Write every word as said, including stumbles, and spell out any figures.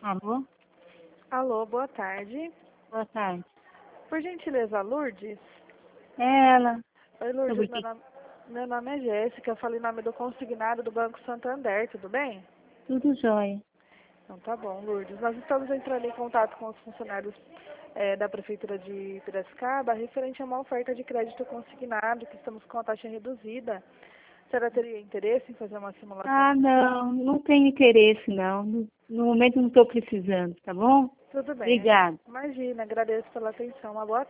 Alô? Alô, boa tarde. Boa tarde. Por gentileza, Lourdes? É ela. Oi, Lourdes, Sobre meu que? nome, meu nome é Jéssica, eu falei em nome do consignado do Banco Santander, tudo bem? Tudo jóia. Então tá bom, Lourdes. Nós estamos entrando em contato com os funcionários eh, da Prefeitura de Piracicaba referente a uma oferta de crédito consignado, que estamos com a taxa reduzida. A senhora teria interesse em fazer uma simulação? Ah, não. Não tenho interesse, não. No, no momento não estou precisando, tá bom? Tudo bem. Obrigada. Imagina, agradeço pela atenção. Uma boa